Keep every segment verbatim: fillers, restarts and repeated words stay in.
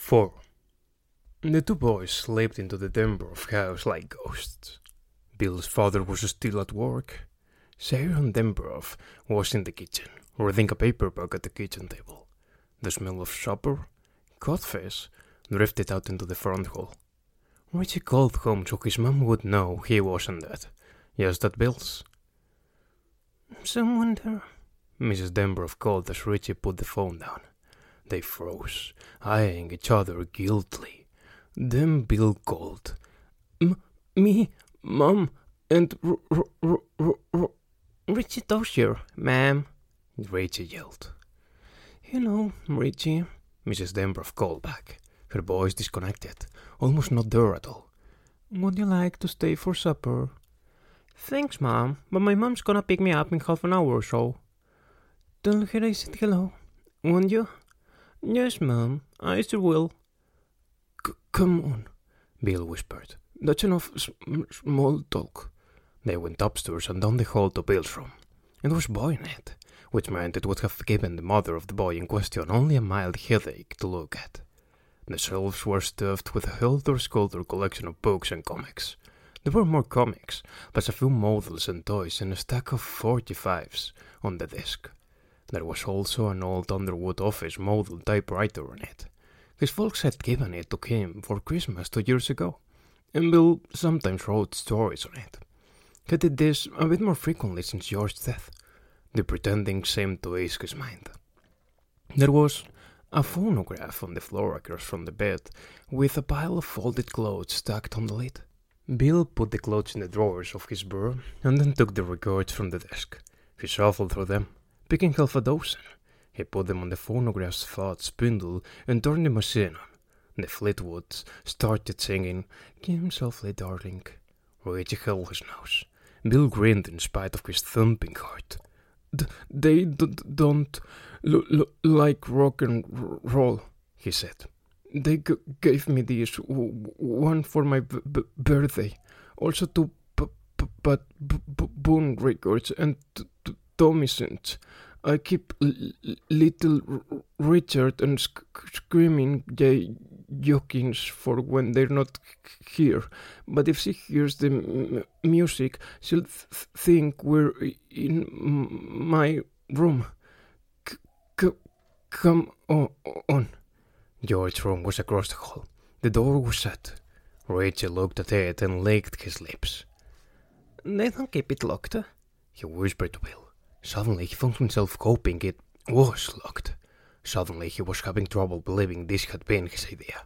four. The two boys slipped into the Denbrough house like ghosts. Bill's father was still at work. Sharon Denbrough was in the kitchen, reading a paperback at the kitchen table. The smell of supper, cod fish, drifted out into the front hall. Richie called home so his mom would know he wasn't dead, just at Bill's. "Someone there?" Missus Denbrough called as Richie put the phone down. They froze, eyeing each other guiltily. Then Bill called. M- me, Mom, and R- R- R- R- R- Richie Dozier, ma'am, Richie yelled. "Hello, Richie," Missus Denbrough called back, her voice disconnected, almost not there at all. "Would you like to stay for supper?" "Thanks, Mom, but my mom's gonna pick me up in half an hour or so." "Tell her I said hello, won't you?" "Yes, Mom, I sure will." C- come on, Bill whispered. "That's enough sm- small talk." They went upstairs and down the hall to Bill's room. It was boy night, which meant it would have given the mother of the boy in question only a mild headache to look at. The shelves were stuffed with a helter-skelter collection of books and comics. There were more comics, plus a few models and toys and a stack of forty-fives on the desk. There was also an old Underwood office model typewriter on it. His folks had given it to him for Christmas two years ago, and Bill sometimes wrote stories on it. He did this a bit more frequently since George's death. The pretending seemed to ease his mind. There was a phonograph on the floor across from the bed, with a pile of folded clothes stacked on the lid. Bill put the clothes in the drawers of his bureau, and then took the records from the desk. He shuffled through them, picking half a dozen. He put them on the phonograph's fat spindle and turned the machine on. The Fleetwoods started singing, "Come softly, darling." Richie held his nose. Bill grinned in spite of his thumping heart. D- they d- don't l- l- like rock and r- roll, he said. "They g- gave me this w- one for my b- b- birthday. Also two p- p- but b- b- Boone records and t- t- Tommy Sins. I keep l- l- little R- Richard and sc- screaming J. Jokins for when they're not here. But if she hears the m- music, she'll th- think we're in m- my room. C- c- come on, on. George's room was across the hall. The door was shut. Rachel looked at it and licked his lips. "They don't keep it locked," he whispered to Bill. Suddenly he found himself hoping it was locked. Suddenly he was having trouble believing this had been his idea.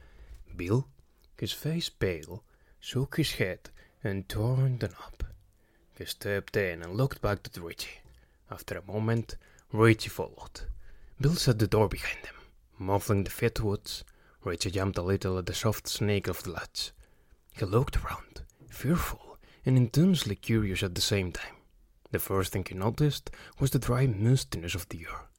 Bill, his face pale, shook his head and turned the knob. He stepped in and looked back at Richie. After a moment, Richie followed. Bill shut the door behind him. Muffling the Fleetwoods, Richie jumped a little at the soft snake of the latch. He looked around, fearful and intensely curious at the same time. The first thing he noticed was the dry mustiness of the air.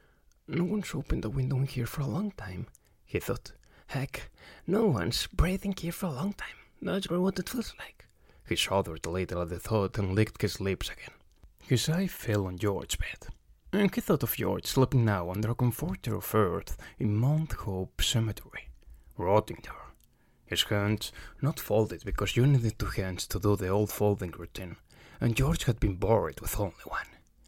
"No one's opened a window in here for a long time," he thought. "Heck, no one's breathing here for a long time. That's what it feels like." He shuddered a little at the thought and licked his lips again. His eye fell on George's bed, and he thought of George sleeping now under a comforter of earth in Mount Hope Cemetery, rotting there. His hands not folded because you needed two hands to do the old folding routine, and George had been buried with only one.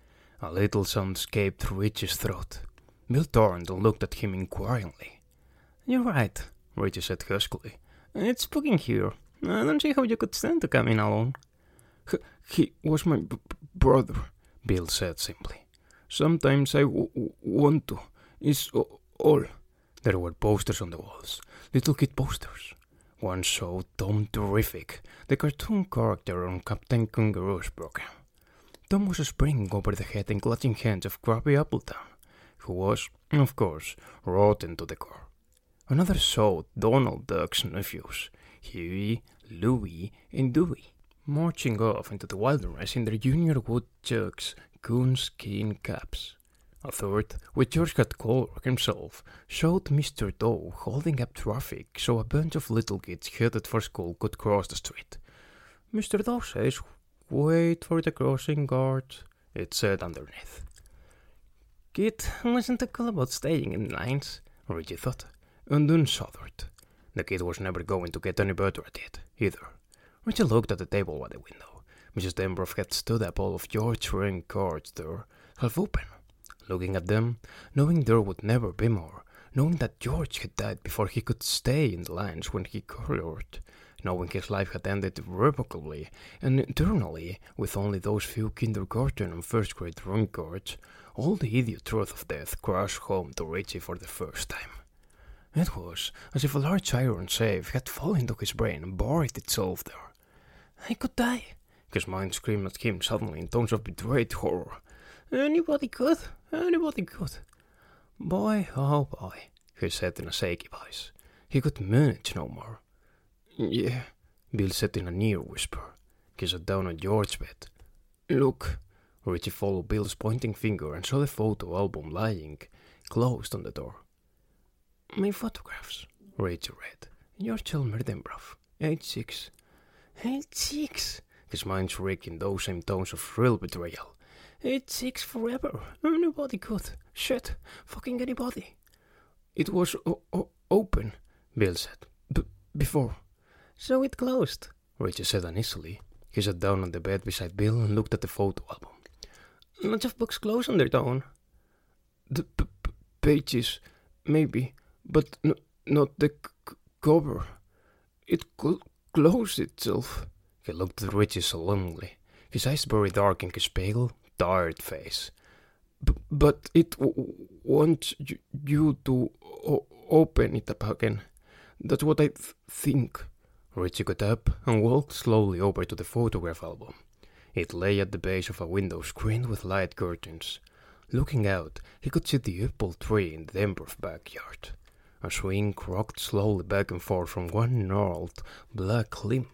A little sound escaped through Richie's throat. Bill turned and looked at him inquiringly. "You're right," Richie said huskily. "It's spooking here. I don't see how you could stand to come in alone." H- he was my b- b- brother, Bill said simply. "Sometimes I w- w- want to. It's o- all." There were posters on the walls, little kid posters. One showed Tom Terrific, the cartoon character on Captain Kangaroo's program. Tom was springing over the head and clutching hands of Grubby Appletown, who was, of course, rotten to the core. Another showed Donald Duck's nephews, Huey, Louie, and Dewey, marching off into the wilderness in their Junior Woodchuck's coonskin caps. A third, which George had called himself, showed Mister Doe holding up traffic so a bunch of little kids headed for school could cross the street. "Mister Doe says, wait for the crossing guard," it said underneath. Kid wasn't too cool about staying in lines, Richie thought. and unshuddered. The kid was never going to get any better at it, either. Richie looked at the table by the window. Missus Dembroff had stood up all of George's ring cards there, half open. Looking at them, knowing there would never be more, knowing that George had died before he could stay in the lines when he colored, knowing his life had ended irrevocably and eternally with only those few kindergarten and first grade ring cards, all the idiot truth of death crashed home to Richie for the first time. It was as if a large iron safe had fallen into his brain and buried itself there. I could die, his mind screamed at him suddenly in tones of betrayed horror. Anybody could, anybody could. Boy, oh boy, he said in a shaky voice. He could manage no more. Yeah, Bill said in a near whisper. He sat down on George's bed. Look. Richie followed Bill's pointing finger and saw the photo album lying, closed on the door. My photographs, Richie read. George Elmer Dembroff, age six. Age six? His mind shrieked in those same tones of shrill betrayal. Age six forever. Anybody could. Shit. Fucking anybody. It was o- o- open, Bill said. B- before. So it closed, Richie said uneasily. He sat down on the bed beside Bill and looked at the photo album. Lots of books close on their own. The p- p- pages, maybe, but n- not the c- cover. It cl- closed itself. He looked at Richie solemnly, his eyes very dark in his pale, tired face. B- but it w- wants y- you to o- open it up again. That's what I th- think. Richie got up and walked slowly over to the photograph album. It lay at the base of a window screened with light curtains. Looking out, he could see the apple tree in the Dembroff backyard. A swing rocked slowly back and forth from one gnarled, black limb.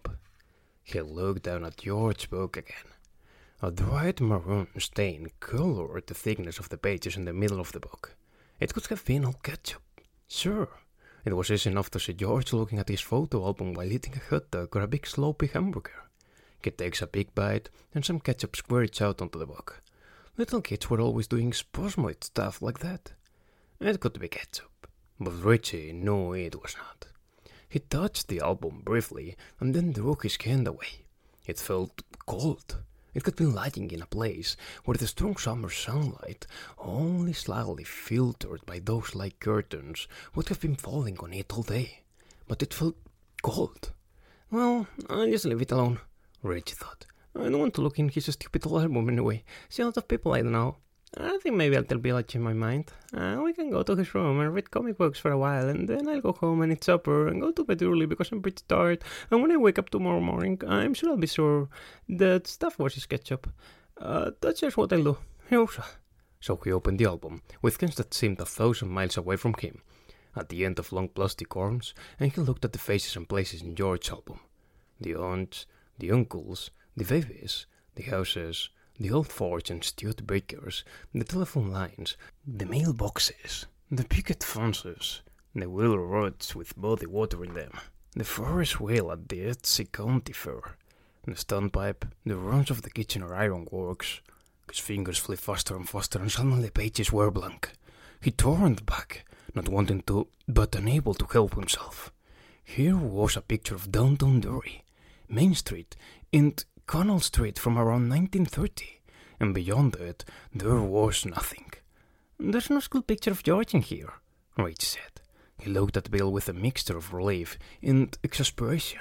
He looked down at George's book again. A dried maroon stain colored the thickness of the pages in the middle of the book. It could have been all ketchup. Sure. It was easy enough to see George looking at his photo album while eating a hot dog or a big sloppy hamburger. He takes a big bite, and some ketchup squirts out onto the book. Little kids were always doing spasmoid stuff like that. It could be ketchup, but Richie knew it was not. He touched the album briefly, and then drew his hand away. It felt cold. It had been lying in a place where the strong summer sunlight, only slightly filtered by those light curtains, would have been falling on it all day. But it felt cold. Well, I'll just leave it alone, Richie thought. I don't want to look in his stupid album anyway. See a lot of people I don't know. I think maybe I'll tell Bill I change my mind. Uh, we can go to his room and read comic books for a while, and then I'll go home and eat supper and go to bed early because I'm pretty tired. And when I wake up tomorrow morning, I'm sure I'll be sure that stuff was his ketchup. Uh, that's just what I'll do. Here's So he opened the album, with things that seemed a thousand miles away from him, at the end of long plastic arms, and he looked at the faces and places in George's album. The aunts, the uncles, the babies, the houses, the old forge and stewed bakers, the telephone lines, the mailboxes, the picket fences, the willow rods with muddy water in them, the Ferris wheel at the Etsy County Fair, the standpipe, the runs of the kitchen or iron works. His fingers flew faster and faster, and suddenly the pages were blank. He turned back, not wanting to, but unable to help himself. Here was a picture of downtown Derry, Main Street, and Connell Street from around nineteen thirty, and beyond it, there was nothing. There's no school picture of George in here, Rich said. He looked at Bill with a mixture of relief and exasperation.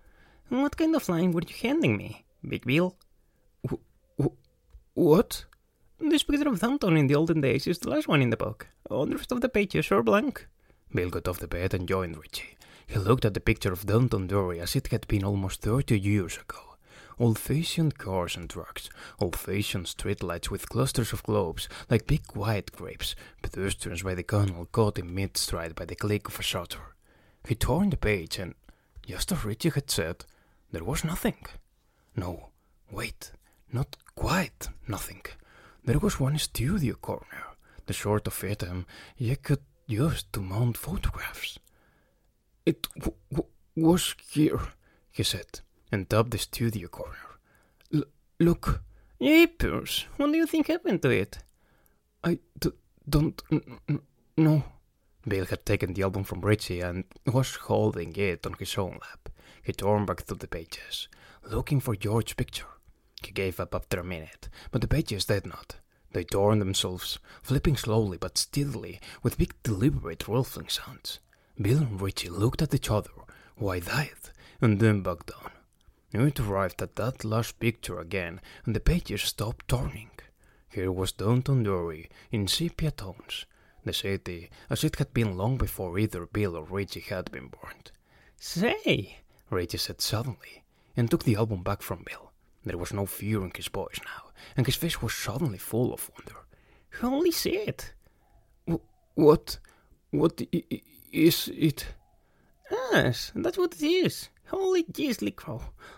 What kind of line were you handing me, Big Bill? W- w- what? This picture of downtown in the olden days is the last one in the book. All the rest of the pages are blank. Bill got off the bed and joined Richie. He looked at the picture of downtown Derry as it had been almost thirty years ago. Old-fashioned cars and trucks, old-fashioned streetlights with clusters of globes, like big white grapes, pedestrians by the canal caught in mid-stride by the click of a shutter. He turned the page and, just as Richie had said, there was nothing. No, wait, not quite nothing. There was one studio corner, the sort of item you could use to mount photographs. It w- w- was here, he said, and tapped the studio corner. L- look. Yipers, what do you think happened to it? I d- don't n- n- know, Bill had taken the album from Richie and was holding it on his own lap. He turned back through the pages, looking for George's picture. He gave up after a minute, but the pages did not. They turned themselves, flipping slowly but steadily with big deliberate ruffling sounds. Bill and Richie looked at each other, wide-eyed, and then back down. It arrived at that last picture again, and the pages stopped turning. Here was Downton Derry in sepia tones, the city as it had been long before either Bill or Richie had been born. "Say," Richie said suddenly, and took the album back from Bill. There was no fear in his voice now, and his face was suddenly full of wonder. "Holy shit!" What? What I- I- is it? Yes, that's what it is. Holy grisly crow.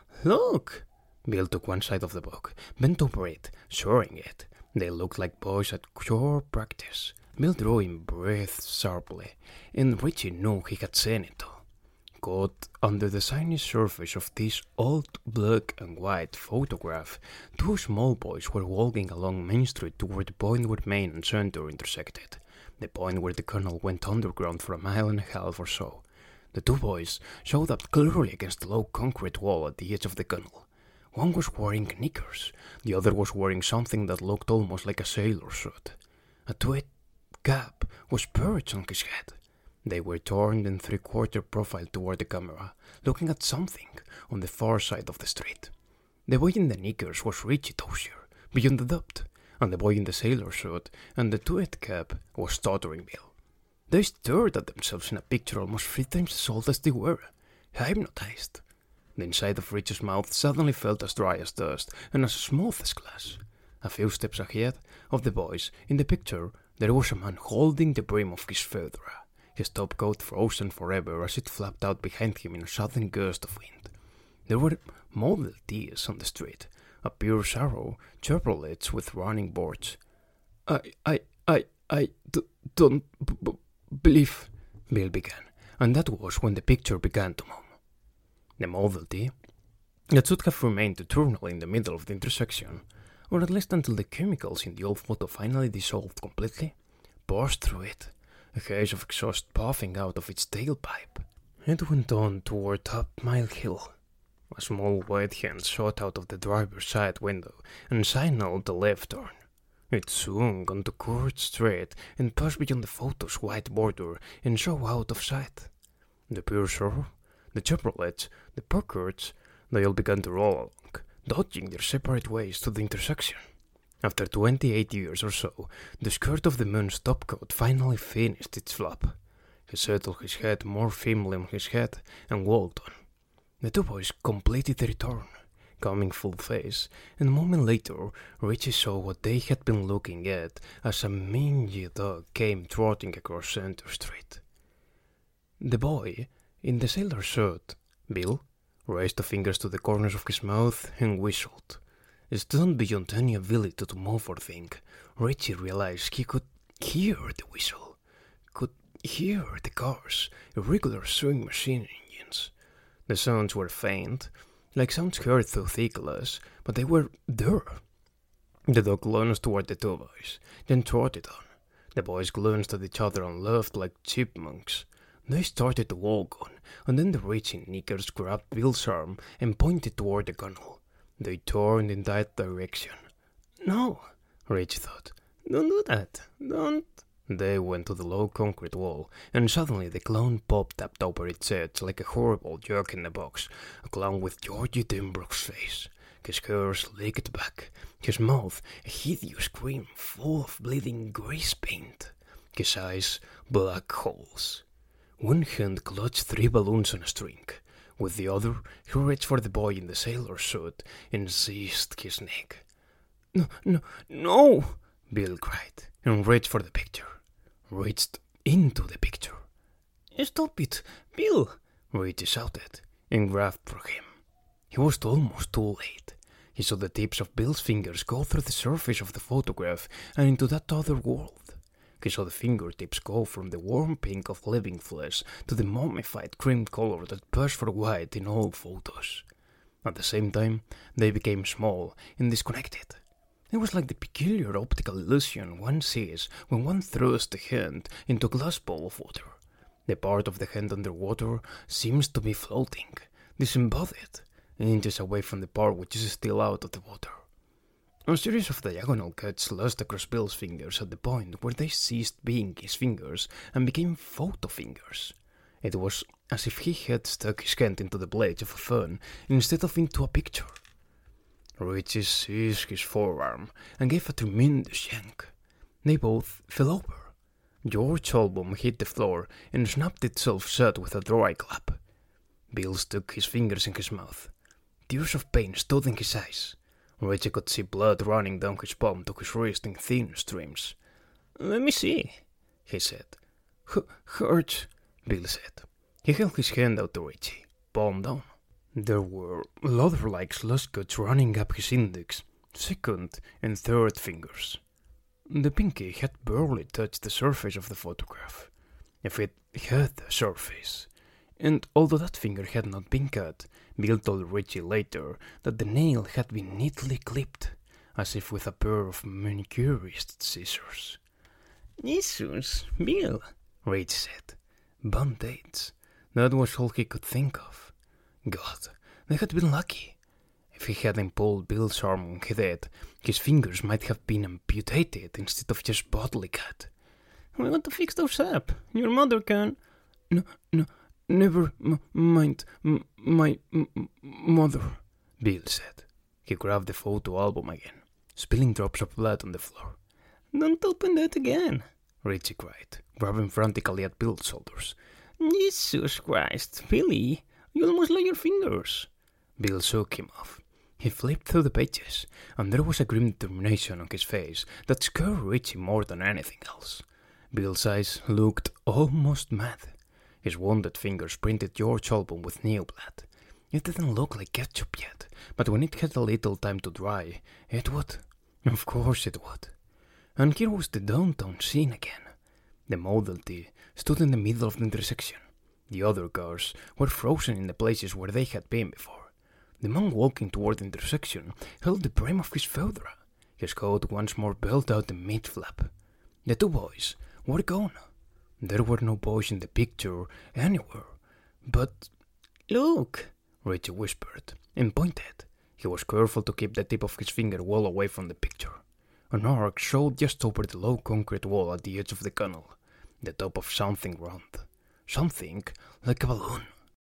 Look! Bill took one side of the book, bent over it, showing it. They looked like boys at pure practice. Bill drew in breath sharply, and Richie knew he had seen it all. Caught under the shiny surface of this old black and white photograph, two small boys were walking along Main Street toward the point where Main and Center intersected, the point where the Colonel went underground for a mile and a half or so. The two boys showed up clearly against the low concrete wall at the edge of the Colonel. One was wearing knickers, the other was wearing something that looked almost like a sailor suit. A tweed cap was perched on his head. They were turned in three-quarter profile toward the camera, looking at something on the far side of the street. The boy in the knickers was Richie Tozier, beyond a doubt, and the boy in the sailor suit and the tweed cap was Stuttering Bill. They stared at themselves in a picture almost three times as old as they were, hypnotized. The inside of Richie's mouth suddenly felt as dry as dust and as smooth as glass. A few steps ahead of the boys in the picture, there was a man holding the brim of his fedora, his top coat frozen forever as it flapped out behind him in a sudden gust of wind. There were Model Ts on the street, a pure sorrow, Chevrolets with running boards. I, I, I, I d- don't b- b- believe, Bill began, and that was when the picture began to move. The Model T, that should have remained eternal in the middle of the intersection, or at least until the chemicals in the old photo finally dissolved completely, burst through it, a haze of exhaust puffing out of its tailpipe. It went on toward Top Mile Hill. A small white hand shot out of the driver's side window and signaled the left turn. It swung onto Court Street and passed beyond the photo's white border and so out of sight. The pure sorrow, the Chevrolets, the Packards, they all began to roll along, dodging their separate ways to the intersection. After twenty-eight years or so, the skirt of the moon's topcoat finally finished its flap. He settled his head more firmly on his head and walked on. The two boys completed their turn, coming full face, and a moment later, Richie saw what they had been looking at as a mangy dog came trotting across Center Street. The boy, in the sailor suit, Bill, raised the fingers to the corners of his mouth and whistled. Stunned beyond any ability to move or think, Richie realized he could hear the whistle, could hear the cars, irregular swing machine engines. The sounds were faint, like sounds heard through thick glass, but they were there. The dog lunged toward the two boys, then trotted on. The boys glanced at each other and laughed like chipmunks. They started to walk on, and then the Richie knickers grabbed Bill's arm and pointed toward the Colonel. They turned in that direction. "No," Richie thought. "Don't do that. Don't." They went to the low concrete wall, and suddenly the clown popped up over its edge like a horrible jerk in the box, a clown with Georgie Denbrook's face. His hair slicked back, his mouth a hideous grin full of bleeding grease paint, his eyes black holes. One hand clutched three balloons on a string. With the other, he reached for the boy in the sailor suit and seized his neck. "No, no, no!" Bill cried, and reached for the picture. Reached into the picture. "Stop it, Bill!" Richie shouted, and grabbed for him. He was almost too late. He saw the tips of Bill's fingers go through the surface of the photograph and into that other world. He saw the fingertips go from the warm pink of living flesh to the mummified cream color that passed for white in all photos. At the same time, they became small and disconnected. It was like the peculiar optical illusion one sees when one throws the hand into a glass bowl of water. The part of the hand underwater seems to be floating, disembodied, inches away from the part which is still out of the water. A series of diagonal cuts lost across Bill's fingers at the point where they ceased being his fingers and became photo fingers. It was as if he had stuck his hand into the blade of a phone instead of into a picture. Richie seized his forearm and gave a tremendous yank. They both fell over. George's album hit the floor and snapped itself shut with a dry clap. Bill stuck his fingers in his mouth. Tears of pain stood in his eyes. Richie could see blood running down his palm to his wrist in thin streams. "Let me see," he said. "Hurts," Bill said. He held his hand out to Richie, palm down. There were lather-like slush cuts running up his index, second, and third fingers. The pinky had barely touched the surface of the photograph, if it had a surface. And although that finger had not been cut, Bill told Richie later that the nail had been neatly clipped, as if with a pair of manicurist scissors. "Jesus, Bill," Richie said. Band-aids. That was all he could think of. God, they had been lucky. If he hadn't pulled Bill's arm when he did, his fingers might have been amputated instead of just badly cut. "We got to fix those up. Your mother can..." No, no, never m- mind m- my m- mother, Bill said. He grabbed the photo album again, spilling drops of blood on the floor. "Don't open that again," Richie cried, grabbing frantically at Bill's shoulders. "Jesus Christ, Billy, you almost lost your fingers." Bill shook him off. He flipped through the pages, and there was a grim determination on his face that scared Richie more than anything else. Bill's eyes looked almost mad. His wounded fingers printed George's album with nail blood. It didn't look like ketchup yet, but when it had a little time to dry, it would. Of course it would. And here was the downtown scene again. The Model T stood in the middle of the intersection. The other cars were frozen in the places where they had been before. The man walking toward the intersection held the brim of his fedora. His coat once more belled out the mid-flap. The two boys were gone. There were no boys in the picture anywhere. But, "Look," Richie whispered and pointed. He was careful to keep the tip of his finger well away from the picture. An arc showed just over the low concrete wall at the edge of the canal, the top of something round. Something like a balloon.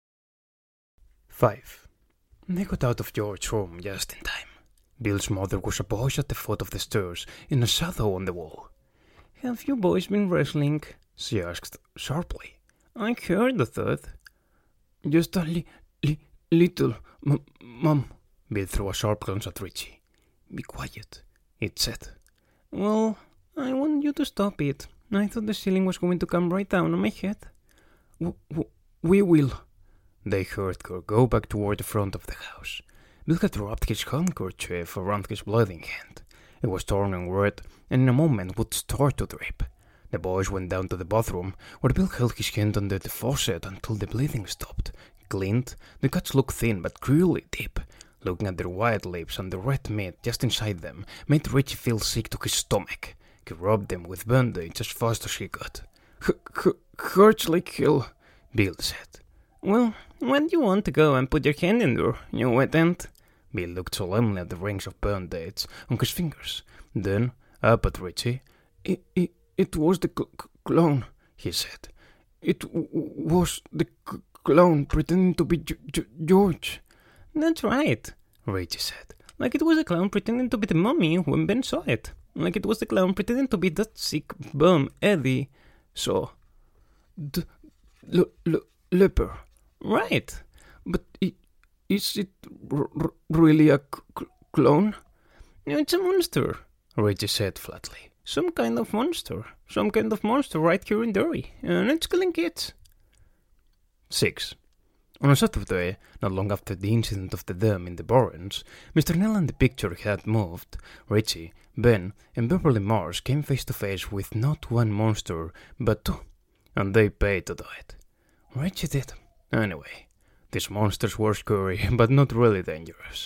Five. They got out of George's room just in time. Bill's mother was poised at the foot of the stairs in a shadow on the wall. "Have you boys been wrestling?" she asked sharply. "I heard of that." "Just a li- li- little, m- Mum." Bill threw a sharp glance at Richie. "Be quiet," it said. "Well, I want you to stop it. I thought the ceiling was going to come right down on my head." W- w- we will." They heard her go back toward the front of the house. Bill had wrapped his handkerchief around his bleeding hand. It was turning red, and in a moment would start to drip. The boys went down to the bathroom, where Bill held his hand under the faucet until the bleeding stopped. Cleaned, the cuts looked thin but cruelly deep. Looking at their white lips and the red meat just inside them made Richie feel sick to his stomach. He rubbed them with band-aids as fast as he could. "Hurts like hell," Bill said. "Well, when do you want to go and put your hand in there, you wet end?" Bill looked solemnly at the rings of band-aids on his fingers. Then, up at Richie. It, it, it was the cl- clown, he said. "It w- was the c- clown pretending to be G- G- George." "That's right," Richie said. "Like it was a clown pretending to be the mummy when Ben saw it. Like it was the clown pretending to be that sick bum Eddie saw." "The l- l- leper." "Right." "But it, is it r- r- really a c- clown?" "It's a monster," Richie said flatly. "Some kind of monster. Some kind of monster right here in Derry. And it's killing kids." Six. On a Saturday, not long after the incident of the dam in the Barrens, Mister Nell and the picture had moved. Richie, Ben, and Beverly Mars came face to face with not one monster, but two, and they paid to do it. Richie did. Anyway, these monsters were scary, but not really dangerous.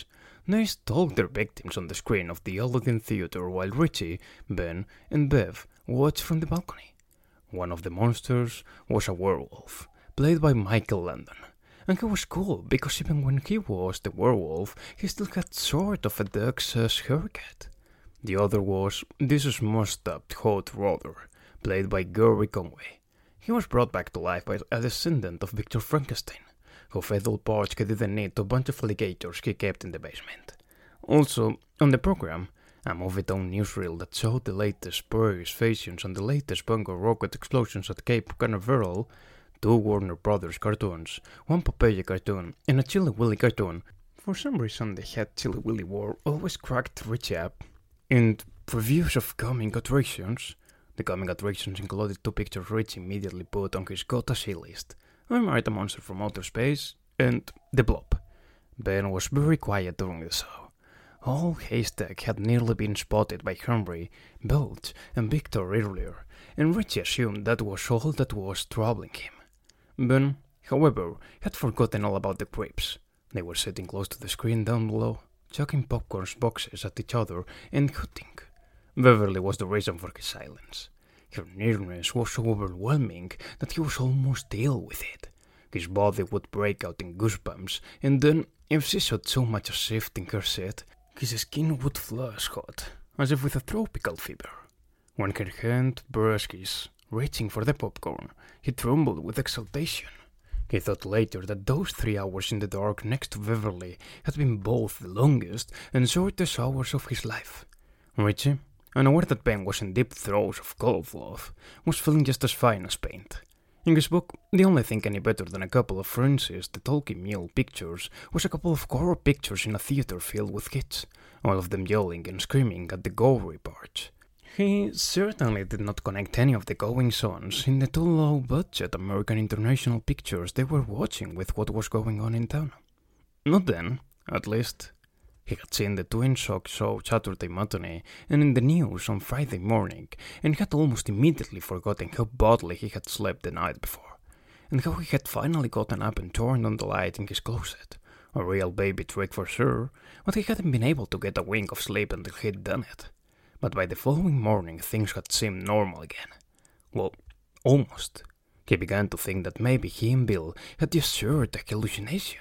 They stalked their victims on the screen of the Aladdin Theatre while Richie, Ben, and Bev watched from the balcony. One of the monsters was a werewolf, played by Michael Landon, and he was cool because even when he was the werewolf, he still had sort of a Texas haircut. The other was this smushed-up hot rodder, played by Gary Conway. He was brought back to life by a descendant of Victor Frankenstein, who fed all parts he didn't need to a bunch of alligators he kept in the basement. Also, on the program, a movie-tone newsreel that showed the latest Paris fashions and the latest bunker rocket explosions at Cape Canaveral, two Warner Brothers cartoons, one Popeye cartoon, and a Chilly Willy cartoon. For some reason, the head Chilly Willy wore always cracked Richie up. And previews of coming attractions. The coming attractions included two pictures Richie immediately put on his got-to-see list. I Married a Monster from Outer Space and The Blob. Ben was very quiet during the show. All Haystack had nearly been spotted by Henry, Belch, and Victor earlier, and Richie assumed that was all that was troubling him. Ben, however, had forgotten all about the creeps. They were sitting close to the screen down below, chucking popcorn boxes at each other and hooting. Beverly was the reason for his silence. Her nearness was so overwhelming that he was almost ill with it. His body would break out in goosebumps, and then, if she showed so much as shift in her seat, his skin would flush hot, as if with a tropical fever. When her hand brushed his, reaching for the popcorn, he trembled with exultation. He thought later that those three hours in the dark next to Beverly had been both the longest and shortest hours of his life. Richie, unaware that Ben was in deep throes of cold love, was feeling just as fine as paint. In his book, the only thing any better than a couple of Francis the Talking Mule pictures was a couple of horror pictures in a theater filled with kids, all of them yelling and screaming at the gory parts. He certainly did not connect any of the goings-ons in the two low-budget American international pictures they were watching with what was going on in town. Not then, at least. He had seen the Twin Shock show Saturday matinee and in the news on Friday morning, and had almost immediately forgotten how badly he had slept the night before, and how he had finally gotten up and turned on the light in his closet. A real baby trick for sure, but he hadn't been able to get a wink of sleep until he'd done it. But by the following morning things had seemed normal again. Well, almost. He began to think that maybe he and Bill had just shared a hallucination.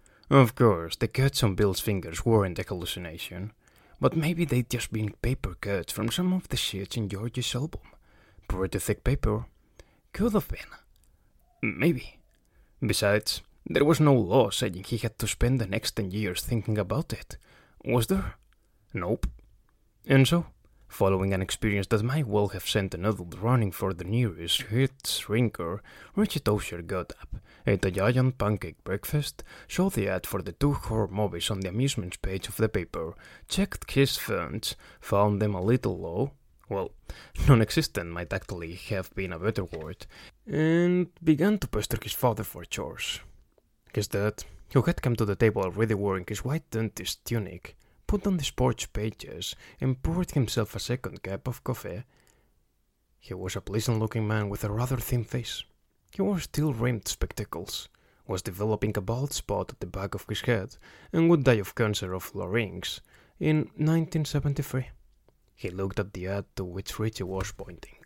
Of course, the cuts on Bill's fingers weren't a hallucination, but maybe they'd just been paper cuts from some of the sheets in George's album. Pretty thick paper. Could have been. Maybe. Besides, there was no law saying he had to spend the next ten years thinking about it. Was there? Nope. And so, following an experience that might well have sent an adult running for the nearest heat shrinker, Richie Tozier got up, ate a giant pancake breakfast, saw the ad for the two horror movies on the amusements page of the paper, checked his funds, found them a little low, well, non-existent might actually have been a better word, and began to pester his father for chores. His dad, who had come to the table already wearing his white dentist tunic, put on the sports pages and poured himself a second cup of coffee. He was a pleasant-looking man with a rather thin face. He wore steel-rimmed spectacles, was developing a bald spot at the back of his head, and would die of cancer of larynx in nineteen seventy-three. He looked at the ad to which Richie was pointing.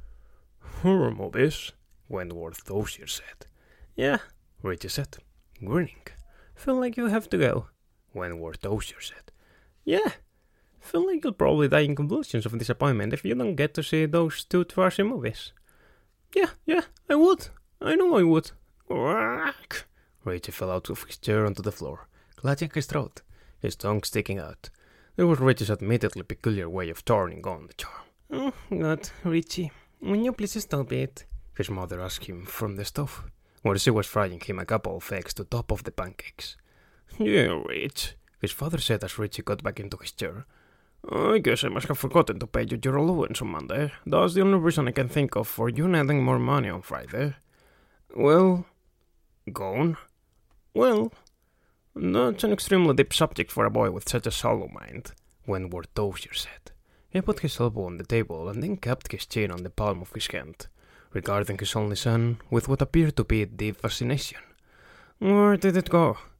"Horror movies," Wentworth Tozier said. "Yeah," Richie said, grinning. "Feel like you have to go," Wentworth Tozier said. "Yeah. Feel like you'll probably die in convulsions of disappointment if you don't get to see those two trashy movies." "Yeah, yeah, I would. I know I would." Quack! Richie fell out of his chair onto the floor, clutching his throat, his tongue sticking out. There was Richie's admittedly peculiar way of turning on the charm. "Oh, God, Richie, will you please stop it?" His mother asked him from the stove, where she was frying him a couple of eggs to top off the pancakes. "Yeah, Rich," his father said as Richie got back into his chair. "I guess I must have forgotten to pay you your allowance on Monday. That's the only reason I can think of for you needing more money on Friday." "Well, gone?" "Well, that's an extremely deep subject for a boy with such a shallow mind," Wentworth Tozier said. He put his elbow on the table and then kept his chin on the palm of his hand, regarding his only son with what appeared to be deep fascination. "Where did it go?"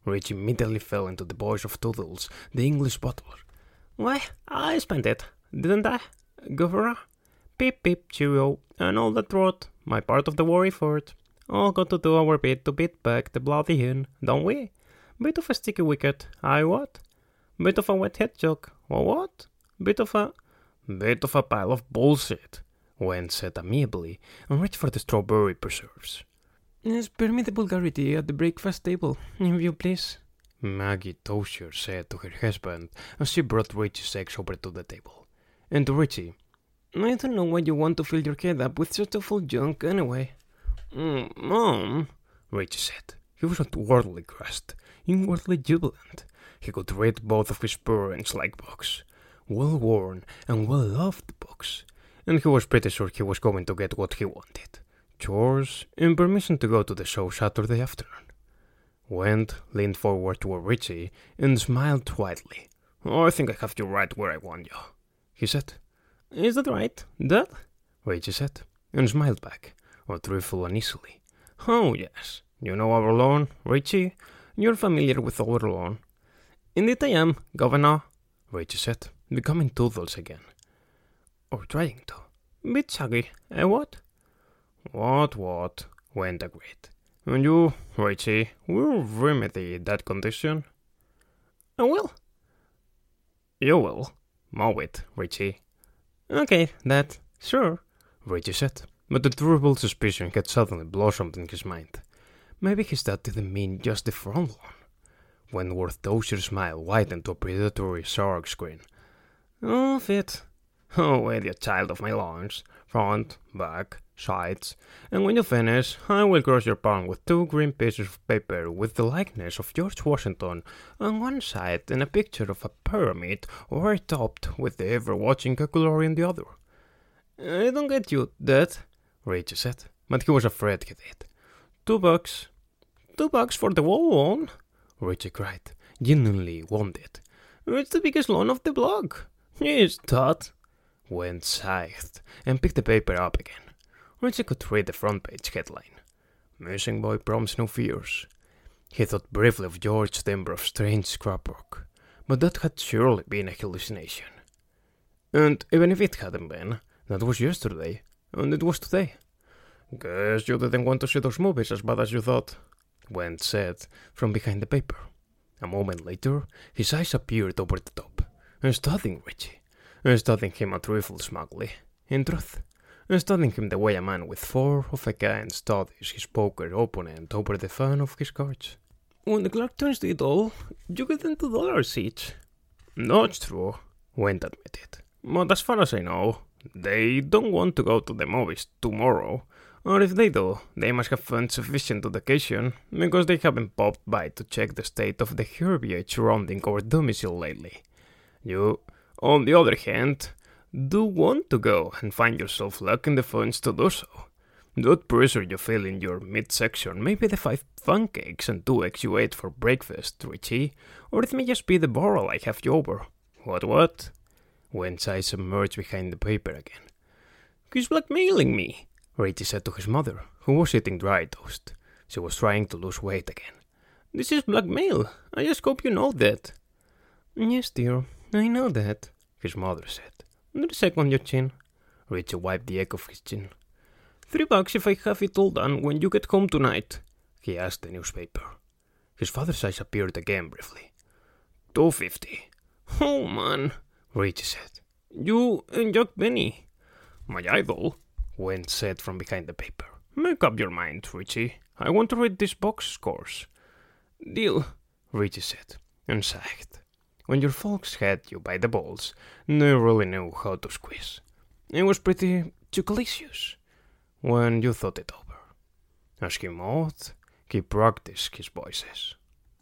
Richie immediately fell into the voice of Toodles, the English butler. Why, I spent it, didn't I, Governor? Pip pip cheerio, and all that rot, my part of the worry for it. All got to do our bit to beat back the bloody hen, don't we? Bit of a sticky wicket, I what? Bit of a wet head joke, or what? Bit of a... Bit of a pile of bullshit, Wen said amiably, and reached for the strawberry preserves. Spare me the vulgarity at the breakfast table, if you please, Maggie Tozier said to her husband as she brought Richie's eggs over to the table. And to Richie, I don't know why you want to fill your head up with such awful junk anyway. Mm, Mom, Richie said. He was outwardly crushed, inwardly jubilant. He could read both of his parents-like books, well-worn and well-loved books, and he was pretty sure he was going to get what he wanted. Chores and permission to go to the show Saturday afternoon. Went, leaned forward toward Richie, and smiled widely. I think I have you right where I want you, he said. Is that right, Dad? Richie said, and smiled back, a trifle uneasily. Oh, yes. You know our lawn, Richie? You're familiar with our lawn. Indeed I am, Governor, Richie said, becoming Toodles again. Or trying to. Bit saggy, eh what? What, what? Went agreed. And you, Richie, will remedy that condition? I will. You will. Mow it, Richie. Okay, Dad, sure, Richie said, but a terrible suspicion had suddenly blossomed in his mind. Maybe his dad didn't mean just the front lawn. Wentworth Tozier's smile widened to a predatory shark grin. Oh, fit. Oh, idiot child of my lawns. Front, back, sides. And when you finish, I will cross your palm with two green pieces of paper with the likeness of George Washington on one side and a picture of a pyramid overtopped with the ever-watching Calculary on the other. I don't get you, Dad, Richie said, but he was afraid he did. Two bucks. Two bucks for the whole lawn? Richie cried, genuinely wounded. It's the biggest lawn of the block. Yes, Dad. Went sighed and picked the paper up again. Richie could read the front page headline. Missing boy prompts no fears. He thought briefly of George Denbro's strange scrapbook, but that had surely been a hallucination. And even if it hadn't been, that was yesterday, and it was today. Guess you didn't want to see those movies as bad as you thought, Went said from behind the paper. A moment later, his eyes appeared over the top, studying Richie, studying him a trifle smugly, in truth, studying him the way a man with four of a kind studies his poker opponent over the fun of his cards. When the clerk turns the doll, you get them two dollars each. That's true, Went admitted. But as far as I know, they don't want to go to the movies tomorrow. Or if they do, they must have funds sufficient to vacation, because they haven't popped by to check the state of the herbiage surrounding our domicile lately. You, on the other hand, do want to go and find yourself lacking the funds to do so. That pressure you feel in your midsection may be the five pancakes and two eggs you ate for breakfast, Richie, or it may just be the barrel I have you over. What, what? Went's eyes emerged behind the paper again. He's blackmailing me, Richie said to his mother, who was eating dry toast. She was trying to lose weight again. This is blackmail. I just hope you know that. Yes, dear, I know that, his mother said. Another sec on your chin. Richie wiped the egg off his chin. Three bucks if I have it all done when you get home tonight, he asked the newspaper. His father's eyes appeared again briefly. Two fifty. Oh, man, Richie said. You and Jack Benny. My idol, Went said from behind the paper. Make up your mind, Richie. I want to read this box scores. Deal, Richie said, and sighed. When your folks had you by the balls, they really knew how to squeeze. It was pretty chocolacious when you thought it over. As he mowed, he practiced his voices.